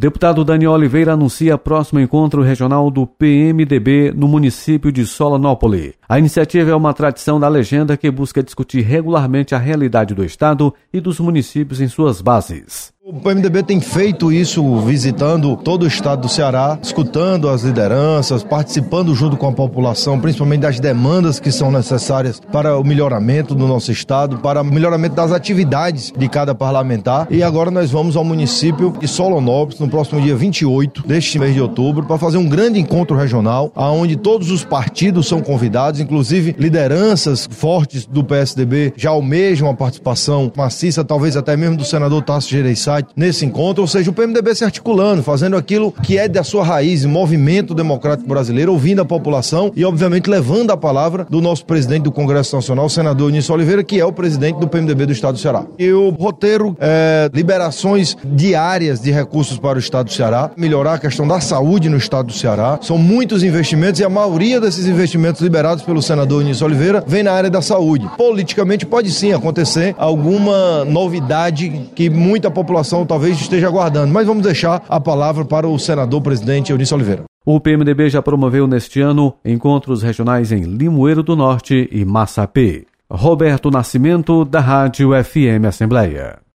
Deputado Daniel Oliveira anuncia próximo encontro regional do PMDB no município de Solanópole. A iniciativa é uma tradição da legenda que busca discutir regularmente a realidade do Estado e dos municípios em suas bases. O PMDB tem feito isso visitando todo o estado do Ceará, escutando as lideranças, participando junto com a população, principalmente das demandas que são necessárias para o melhoramento do nosso estado, para o melhoramento das atividades de cada parlamentar. E agora nós vamos ao município de Solanópolis, no próximo dia 28 deste mês de outubro, para fazer um grande encontro regional, onde todos os partidos são convidados, inclusive lideranças fortes do PSDB já almejam a participação maciça, talvez até mesmo do senador Tasso Gereissati, nesse encontro, ou seja, o PMDB se articulando, fazendo aquilo que é da sua raiz, movimento democrático brasileiro, ouvindo a população e, obviamente, levando a palavra do nosso presidente do Congresso Nacional, o senador Eunício Oliveira, que é o presidente do PMDB do Estado do Ceará. E o roteiro é liberações diárias de recursos para o Estado do Ceará, melhorar a questão da saúde no Estado do Ceará. São muitos investimentos e a maioria desses investimentos liberados pelo senador Eunício Oliveira vem na área da saúde. Politicamente pode sim acontecer alguma novidade que muita população talvez esteja aguardando, mas vamos deixar a palavra para o senador presidente Eunício Oliveira. O PMDB já promoveu neste ano encontros regionais em Limoeiro do Norte e Massapê. Roberto Nascimento, da Rádio FM Assembleia.